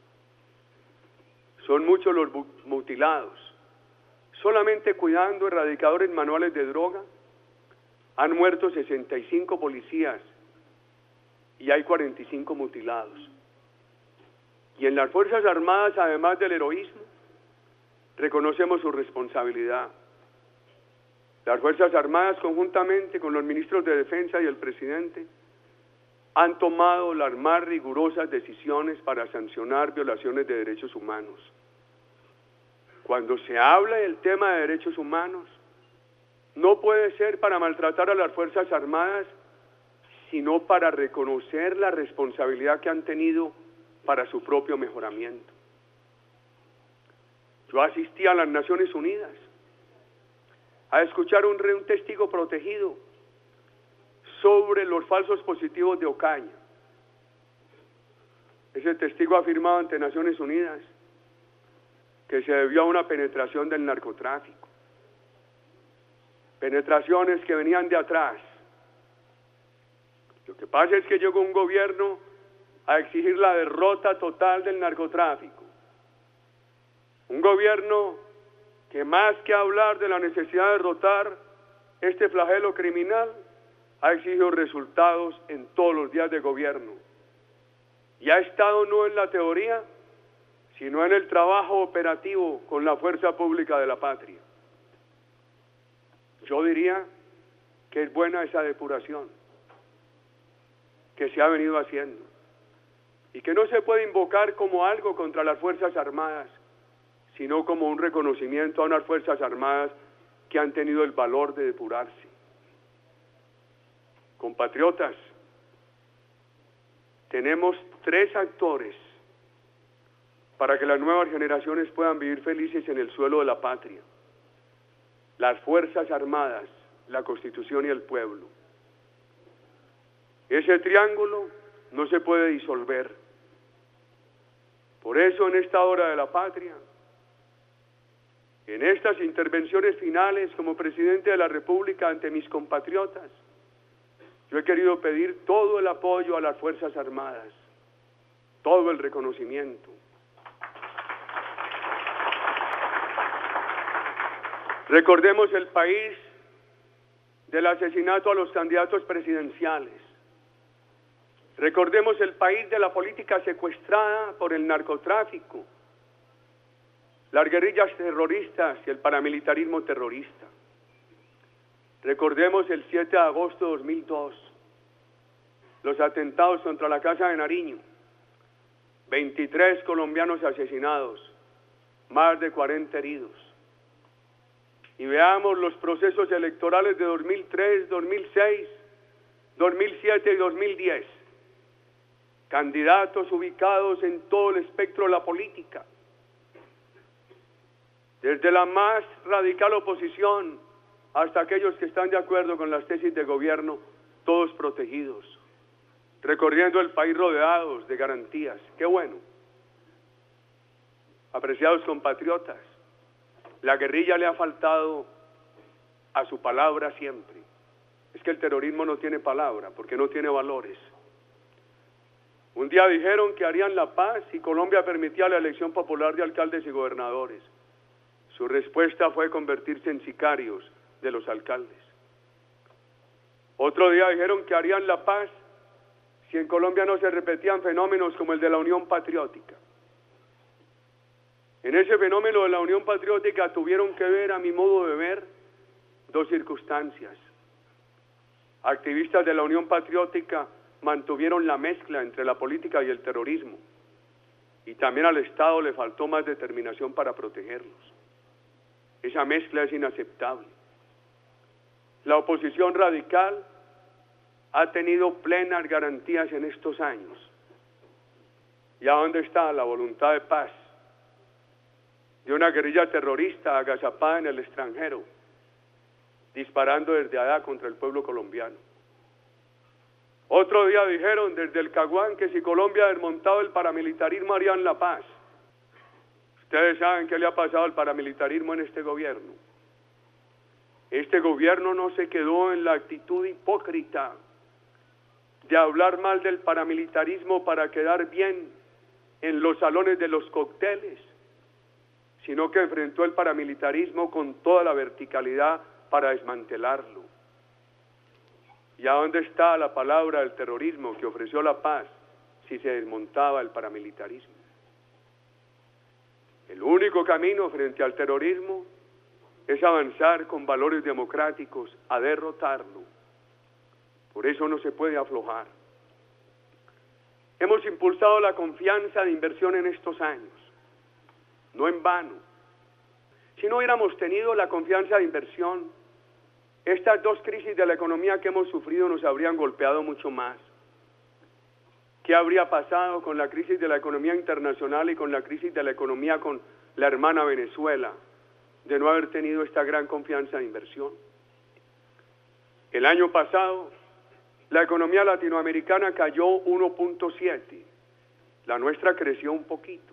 Son muchos los mutilados. Solamente cuidando erradicadores manuales de droga han muerto sesenta y cinco policías y hay cuarenta y cinco mutilados. Y en las Fuerzas Armadas, además del heroísmo, reconocemos su responsabilidad. Las Fuerzas Armadas, conjuntamente con los ministros de Defensa y el presidente, han tomado las más rigurosas decisiones para sancionar violaciones de derechos humanos. Cuando se habla del tema de derechos humanos, no puede ser para maltratar a las Fuerzas Armadas, sino para reconocer la responsabilidad que han tenido para su propio mejoramiento. Yo asistí a las Naciones Unidas a escuchar un, un testigo protegido sobre los falsos positivos de Ocaña. Ese testigo ha afirmado ante Naciones Unidas que se debió a una penetración del narcotráfico. Penetraciones que venían de atrás. Lo que pasa es que llegó un gobierno a exigir la derrota total del narcotráfico. Un gobierno que más que hablar de la necesidad de derrotar este flagelo criminal, ha exigido resultados en todos los días de gobierno. Y ha estado no en la teoría, sino en el trabajo operativo con la fuerza pública de la patria. Yo diría que es buena esa depuración que se ha venido haciendo y que no se puede invocar como algo contra las Fuerzas Armadas, sino como un reconocimiento a unas Fuerzas Armadas que han tenido el valor de depurarse. Compatriotas, tenemos tres actores para que las nuevas generaciones puedan vivir felices en el suelo de la patria: las Fuerzas Armadas, la Constitución y el pueblo. Ese triángulo no se puede disolver. Por eso, en esta hora de la patria, en estas intervenciones finales como presidente de la República ante mis compatriotas, yo he querido pedir todo el apoyo a las Fuerzas Armadas, todo el reconocimiento. Recordemos el país del asesinato a los candidatos presidenciales. Recordemos el país de la política secuestrada por el narcotráfico, las guerrillas terroristas y el paramilitarismo terrorista. Recordemos el siete de agosto de dos mil dos, los atentados contra la Casa de Nariño, veintitrés colombianos asesinados, más de cuarenta heridos. Y veamos los procesos electorales de dos mil tres, dos mil seis, dos mil siete y dos mil diez. Candidatos ubicados en todo el espectro de la política, desde la más radical oposición hasta aquellos que están de acuerdo con las tesis de gobierno, todos protegidos, recorriendo el país rodeados de garantías. ¡Qué bueno! Apreciados compatriotas, la guerrilla le ha faltado a su palabra siempre. Es que el terrorismo no tiene palabra, porque no tiene valores. Un día dijeron que harían la paz si Colombia permitía la elección popular de alcaldes y gobernadores. Su respuesta fue convertirse en sicarios de los alcaldes. Otro día dijeron que harían la paz si en Colombia no se repetían fenómenos como el de la Unión Patriótica. En ese fenómeno de la Unión Patriótica tuvieron que ver, a mi modo de ver, dos circunstancias. Activistas de la Unión Patriótica mantuvieron la mezcla entre la política y el terrorismo, y también al Estado le faltó más determinación para protegerlos. Esa mezcla es inaceptable. La oposición radical ha tenido plenas garantías en estos años. ¿Y a dónde está la voluntad de paz de una guerrilla terrorista agazapada en el extranjero, disparando desde allá contra el pueblo colombiano? Otro día dijeron desde el Caguán que si Colombia ha desmontado el paramilitarismo harían la paz. Ustedes saben qué le ha pasado al paramilitarismo en este gobierno. Este gobierno no se quedó en la actitud hipócrita de hablar mal del paramilitarismo para quedar bien en los salones de los cócteles, sino que enfrentó el paramilitarismo con toda la verticalidad para desmantelarlo. ¿Y a dónde está la palabra del terrorismo que ofreció la paz si se desmontaba el paramilitarismo? El único camino frente al terrorismo es avanzar con valores democráticos a derrotarlo. Por eso no se puede aflojar. Hemos impulsado la confianza de inversión en estos años, no en vano. Si no hubiéramos tenido la confianza de inversión, estas dos crisis de la economía que hemos sufrido nos habrían golpeado mucho más. ¿Qué habría pasado con la crisis de la economía internacional y con la crisis de la economía con la hermana Venezuela, de no haber tenido esta gran confianza de inversión? El año pasado, la economía latinoamericana cayó uno punto siete, la nuestra creció un poquito.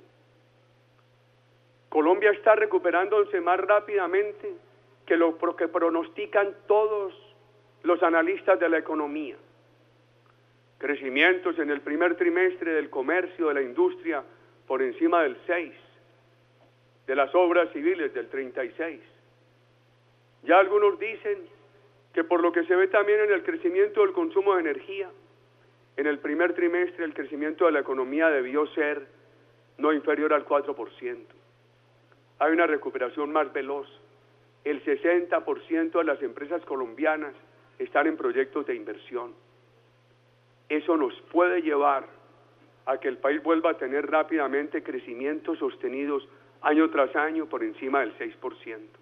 Colombia está recuperándose más rápidamente que lo que pronostican todos los analistas de la economía. Crecimientos en el primer trimestre del comercio, de la industria, por encima del seis, de las obras civiles del treinta y seis. Ya algunos dicen que por lo que se ve también en el crecimiento del consumo de energía, en el primer trimestre el crecimiento de la economía debió ser no inferior al cuatro por ciento. Hay una recuperación más veloz. El sesenta por ciento de las empresas colombianas están en proyectos de inversión. Eso nos puede llevar a que el país vuelva a tener rápidamente crecimientos sostenidos año tras año por encima del seis por ciento.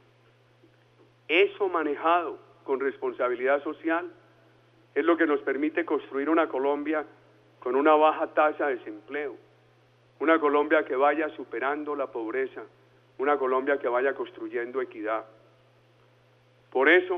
Eso manejado con responsabilidad social es lo que nos permite construir una Colombia con una baja tasa de desempleo, una Colombia que vaya superando la pobreza, una Colombia que vaya construyendo equidad. Por eso,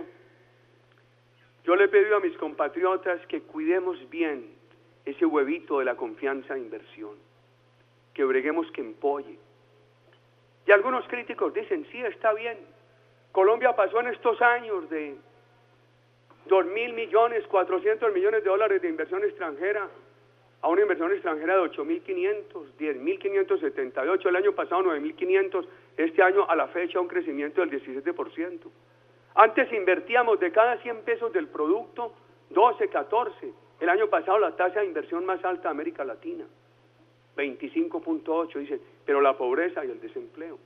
yo le he pedido a mis compatriotas que cuidemos bien ese huevito de la confianza de inversión, que breguemos que empolle. Y algunos críticos dicen, sí, está bien, Colombia pasó en estos años de dos mil millones, cuatrocientos millones de dólares de inversión extranjera a una inversión extranjera de ocho mil quinientos, diez mil quinientos setenta y ocho, el año pasado nueve mil quinientos, este año a la fecha un crecimiento del diecisiete por ciento. Antes invertíamos de cada cien pesos del producto, doce, catorce. El año pasado la tasa de inversión más alta de América Latina, veinticinco punto ocho, dicen, pero la pobreza y el desempleo.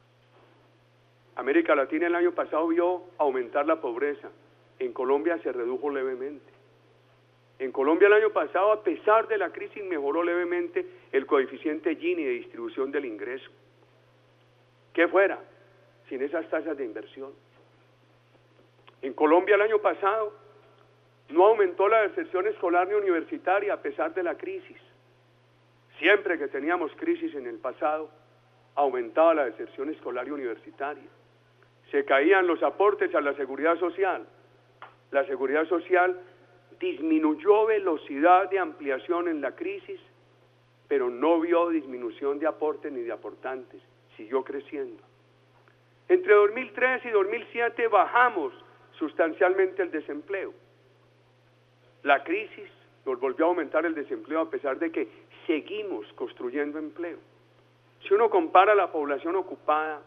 América Latina el año pasado vio aumentar la pobreza, en Colombia se redujo levemente. En Colombia el año pasado, a pesar de la crisis, mejoró levemente el coeficiente Gini de distribución del ingreso. ¿Qué fuera sin esas tasas de inversión? En Colombia el año pasado no aumentó la deserción escolar ni universitaria a pesar de la crisis. Siempre que teníamos crisis en el pasado, aumentaba la deserción escolar y universitaria. Se caían los aportes a la seguridad social. La seguridad social disminuyó velocidad de ampliación en la crisis, pero no vio disminución de aportes ni de aportantes, siguió creciendo. Entre dos mil tres y dos mil siete bajamos sustancialmente el desempleo. La crisis nos volvió a aumentar el desempleo a pesar de que seguimos construyendo empleo. Si uno compara la población ocupada,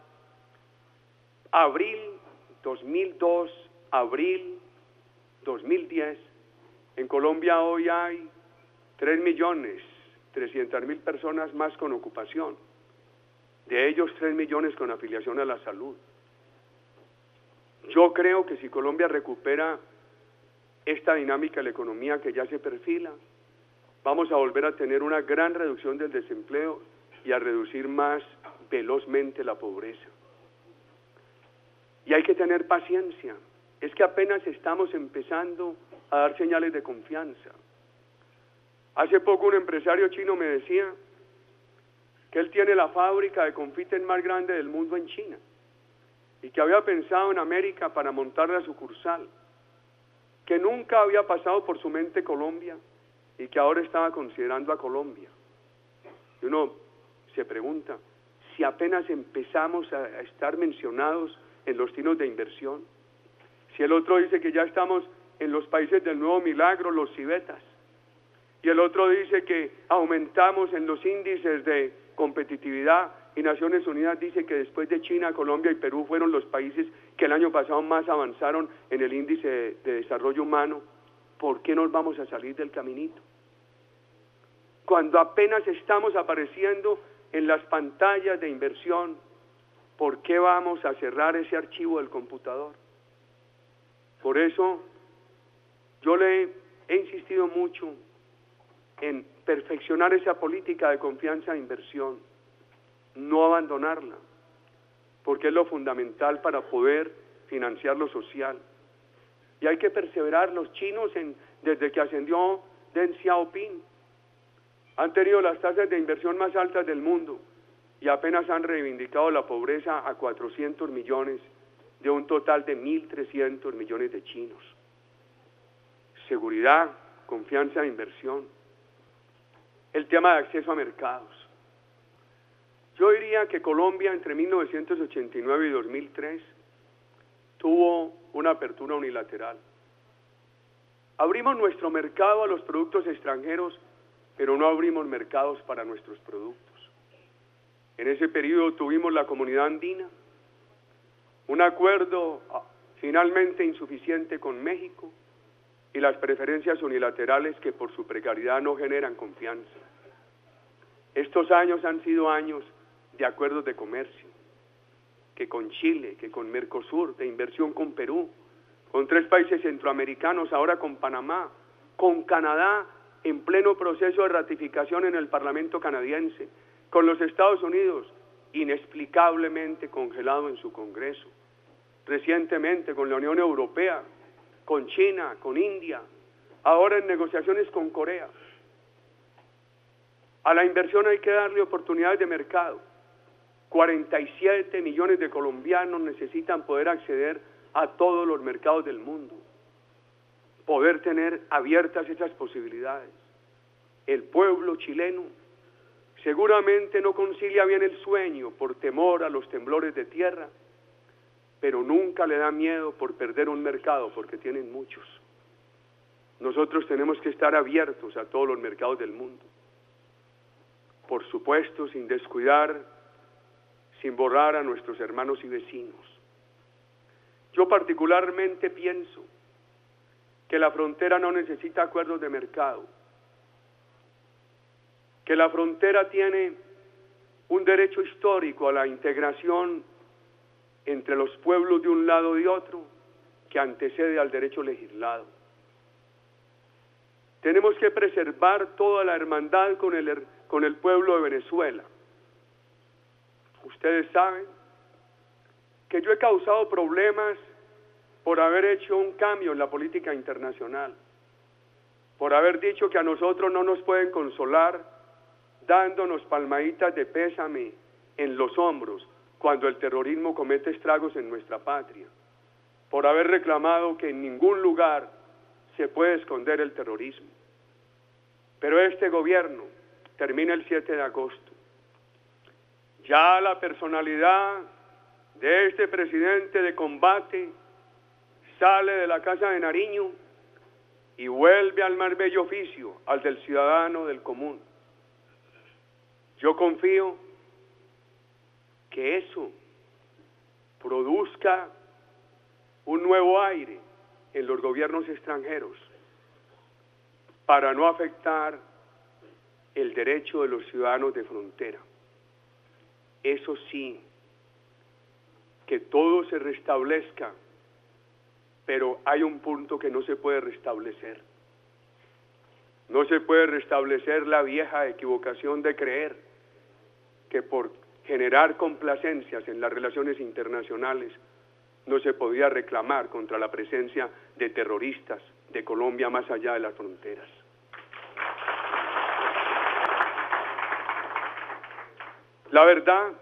abril dos mil dos, abril dos mil diez, en Colombia hoy hay tres millones trescientas mil personas más con ocupación, de ellos tres millones con afiliación a la salud. Yo creo que si Colombia recupera esta dinámica de la economía que ya se perfila, vamos a volver a tener una gran reducción del desempleo y a reducir más velozmente la pobreza. Y hay que tener paciencia, es que apenas estamos empezando a dar señales de confianza. Hace poco un empresario chino me decía que él tiene la fábrica de confites más grande del mundo en China y que había pensado en América para montar la sucursal, que nunca había pasado por su mente Colombia y que ahora estaba considerando a Colombia. Y uno se pregunta, si apenas empezamos a estar mencionados en los destinos de inversión, si el otro dice que ya estamos en los países del nuevo milagro, los civetas, y el otro dice que aumentamos en los índices de competitividad, y Naciones Unidas dice que después de China, Colombia y Perú fueron los países que el año pasado más avanzaron en el índice de, de desarrollo humano. ¿Por qué nos vamos a salir del caminito? Cuando apenas estamos apareciendo en las pantallas de inversión, ¿por qué vamos a cerrar ese archivo del computador? Por eso yo le he insistido mucho en perfeccionar esa política de confianza e inversión, no abandonarla, porque es lo fundamental para poder financiar lo social. Y hay que perseverar. Los chinos, en, desde que ascendió Deng Xiaoping, han tenido las tasas de inversión más altas del mundo y apenas han reivindicado la pobreza a cuatrocientos millones de un total de mil trescientos millones de chinos. Seguridad, confianza e inversión. El tema de acceso a mercados. Yo diría que Colombia entre mil novecientos ochenta y nueve y dos mil tres tuvo una apertura unilateral. Abrimos nuestro mercado a los productos extranjeros, pero no abrimos mercados para nuestros productos. En ese periodo tuvimos la Comunidad Andina, un acuerdo finalmente insuficiente con México y las preferencias unilaterales que por su precariedad no generan confianza. Estos años han sido años de acuerdos de comercio, que con Chile, que con Mercosur, de inversión con Perú, con tres países centroamericanos, ahora con Panamá, con Canadá, en pleno proceso de ratificación en el Parlamento canadiense, con los Estados Unidos, inexplicablemente congelado en su Congreso, recientemente con la Unión Europea, con China, con India, ahora en negociaciones con Corea. A la inversión hay que darle oportunidades de mercado. cuarenta y siete millones de colombianos necesitan poder acceder a todos los mercados del mundo, poder tener abiertas esas posibilidades. El pueblo chileno seguramente no concilia bien el sueño por temor a los temblores de tierra, pero nunca le da miedo por perder un mercado, porque tienen muchos. Nosotros tenemos que estar abiertos a todos los mercados del mundo. Por supuesto, sin descuidar, sin borrar a nuestros hermanos y vecinos. Yo particularmente pienso que la frontera no necesita acuerdos de mercado, que la frontera tiene un derecho histórico a la integración entre los pueblos de un lado y otro que antecede al derecho legislado. Tenemos que preservar toda la hermandad con el, con el pueblo de Venezuela. Ustedes saben que yo he causado problemas por haber hecho un cambio en la política internacional, por haber dicho que a nosotros no nos pueden consolar dándonos palmaditas de pésame en los hombros cuando el terrorismo comete estragos en nuestra patria, por haber reclamado que en ningún lugar se puede esconder el terrorismo. Pero este gobierno termina el siete de agosto. Ya la personalidad de este presidente de combate sale de la Casa de Nariño y vuelve al más bello oficio, al del ciudadano del común. Yo confío que eso produzca un nuevo aire en los gobiernos extranjeros para no afectar el derecho de los ciudadanos de frontera. Eso sí, que todo se restablezca, pero hay un punto que no se puede restablecer. No se puede restablecer la vieja equivocación de creer que por generar complacencias en las relaciones internacionales no se podía reclamar contra la presencia de terroristas de Colombia más allá de las fronteras. La verdad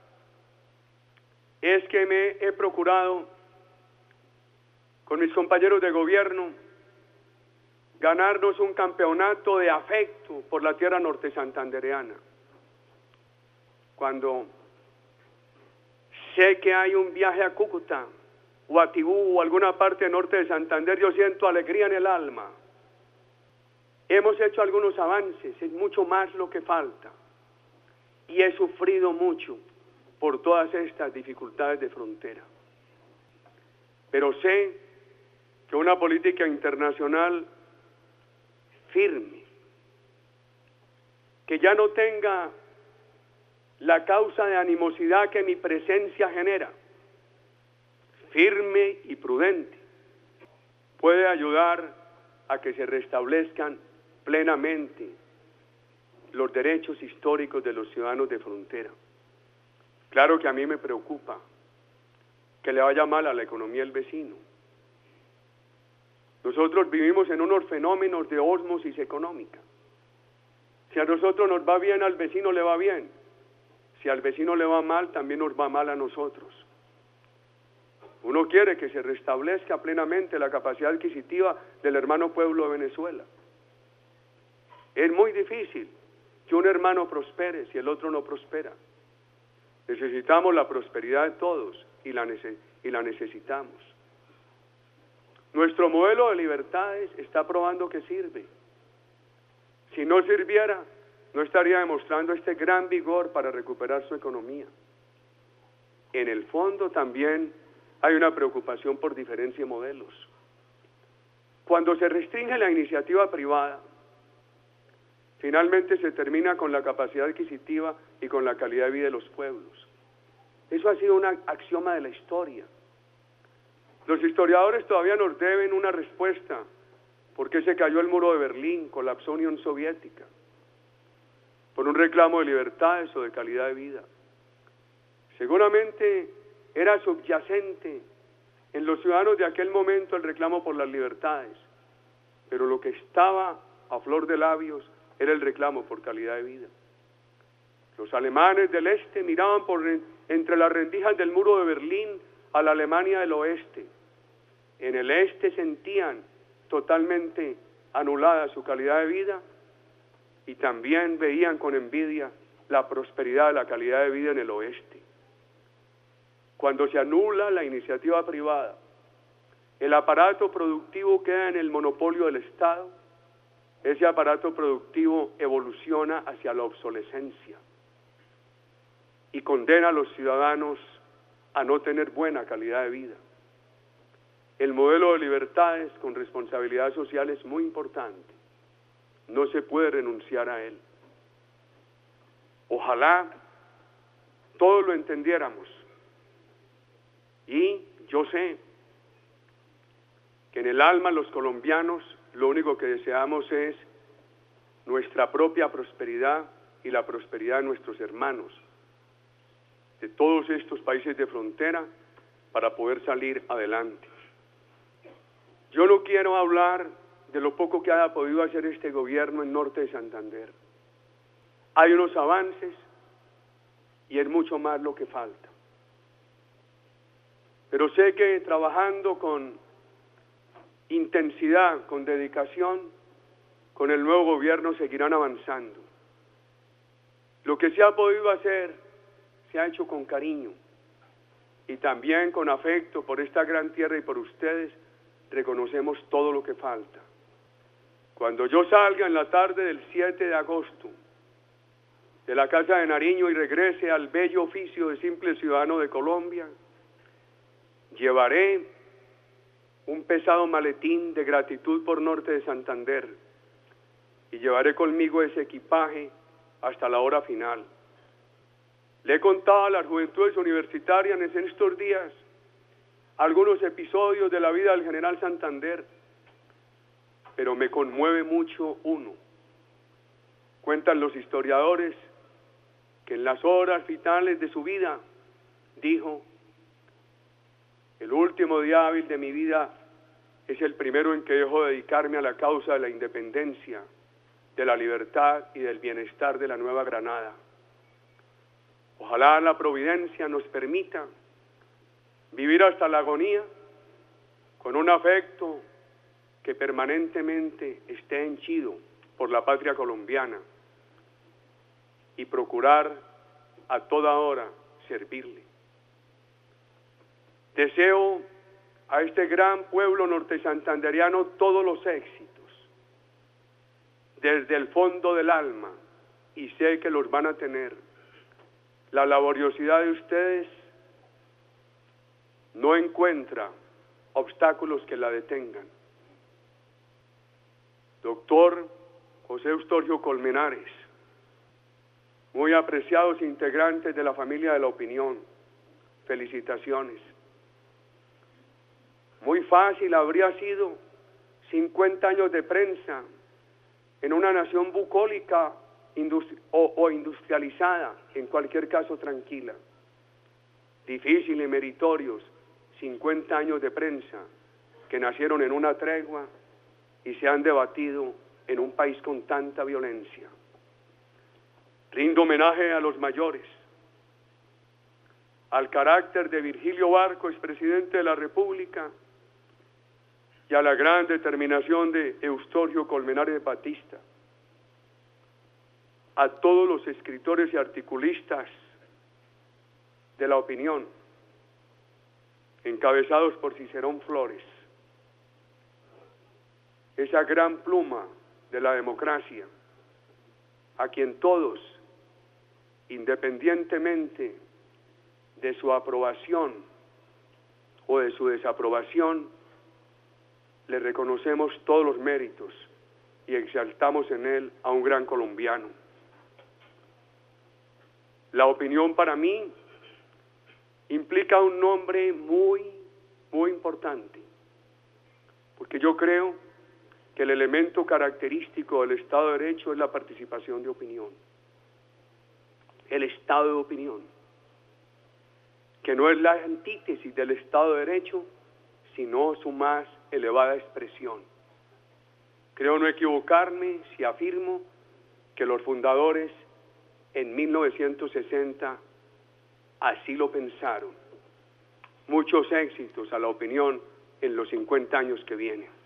es que me he procurado con mis compañeros de gobierno ganarnos un campeonato de afecto por la tierra norte santandereana. Cuando sé que hay un viaje a Cúcuta, o a Tibú, o alguna parte norte de Santander, yo siento alegría en el alma. Hemos hecho algunos avances, es mucho más lo que falta. Y he sufrido mucho por todas estas dificultades de frontera. Pero sé que una política internacional firme, que ya no tenga la causa de animosidad que mi presencia genera, firme y prudente, puede ayudar a que se restablezcan plenamente los derechos históricos de los ciudadanos de frontera. Claro que a mí me preocupa que le vaya mal a la economía del vecino. Nosotros vivimos en unos fenómenos de ósmosis económica. Si a nosotros nos va bien, al vecino le va bien. Si al vecino le va mal, también nos va mal a nosotros. Uno quiere que se restablezca plenamente la capacidad adquisitiva del hermano pueblo de Venezuela. Es muy difícil que un hermano prospere si el otro no prospera. Necesitamos la prosperidad de todos y la, nece- y la necesitamos. Nuestro modelo de libertades está probando que sirve. Si no sirviera, no estaría demostrando este gran vigor para recuperar su economía. En el fondo también hay una preocupación por diferencia de modelos. Cuando se restringe la iniciativa privada, finalmente se termina con la capacidad adquisitiva y con la calidad de vida de los pueblos. Eso ha sido un axioma de la historia. Los historiadores todavía nos deben una respuesta. ¿Por qué se cayó el muro de Berlín, colapsó la Unión Soviética? Por un reclamo de libertades o de calidad de vida. Seguramente era subyacente en los ciudadanos de aquel momento el reclamo por las libertades, pero lo que estaba a flor de labios era el reclamo por calidad de vida. Los alemanes del este miraban por entre las rendijas del muro de Berlín a la Alemania del oeste. En el este sentían totalmente anulada su calidad de vida y también veían con envidia la prosperidad de la calidad de vida en el oeste. Cuando se anula la iniciativa privada, el aparato productivo queda en el monopolio del Estado, ese aparato productivo evoluciona hacia la obsolescencia y condena a los ciudadanos a no tener buena calidad de vida. El modelo de libertades con responsabilidad social es muy importante. No se puede renunciar a él. Ojalá todos lo entendiéramos. Y yo sé que en el alma los colombianos lo único que deseamos es nuestra propia prosperidad y la prosperidad de nuestros hermanos de todos estos países de frontera para poder salir adelante. Yo no quiero hablar de lo poco que haya podido hacer este gobierno en Norte de Santander. Hay unos avances y es mucho más lo que falta. Pero sé que trabajando con intensidad, con dedicación, con el nuevo gobierno seguirán avanzando. Lo que se ha podido hacer, se ha hecho con cariño y también con afecto por esta gran tierra y por ustedes, reconocemos todo lo que falta. Cuando yo salga en la tarde del siete de agosto de la Casa de Nariño y regrese al bello oficio de simple ciudadano de Colombia, llevaré un pesado maletín de gratitud por Norte de Santander y llevaré conmigo ese equipaje hasta la hora final. Le he contado a las juventudes universitarias en estos días algunos episodios de la vida del general Santander, pero me conmueve mucho uno. Cuentan los historiadores que en las horas finales de su vida dijo: el último día hábil de mi vida es el primero en que dejo de dedicarme a la causa de la independencia, de la libertad y del bienestar de la Nueva Granada. Ojalá la providencia nos permita vivir hasta la agonía con un afecto que permanentemente esté henchido por la patria colombiana y procurar a toda hora servirle. Deseo a este gran pueblo norte-santanderiano todos los éxitos, desde el fondo del alma, y sé que los van a tener. La laboriosidad de ustedes no encuentra obstáculos que la detengan. Doctor José Eustorgio Colmenares, muy apreciados integrantes de la familia de la opinión, felicitaciones. Muy fácil habría sido cincuenta años de prensa en una nación bucólica industri- o, o industrializada, en cualquier caso tranquila. Difícil y meritorios cincuenta años de prensa que nacieron en una tregua y se han debatido en un país con tanta violencia. Rindo homenaje a los mayores, al carácter de Virgilio Barco, expresidente de la República, y a la gran determinación de Eustorgio Colmenares Batista, a todos los escritores y articulistas de la opinión, encabezados por Cicerón Flores, esa gran pluma de la democracia, a quien todos, independientemente de su aprobación o de su desaprobación, le reconocemos todos los méritos y exaltamos en él a un gran colombiano. La opinión para mí implica un nombre muy, muy importante, porque yo creo que el elemento característico del Estado de Derecho es la participación de opinión. El Estado de opinión, que no es la antítesis del Estado de Derecho, sino su más elevada expresión. Creo no equivocarme si afirmo que los fundadores en mil novecientos sesenta así lo pensaron. Muchos éxitos a la opinión en los cincuenta años que vienen.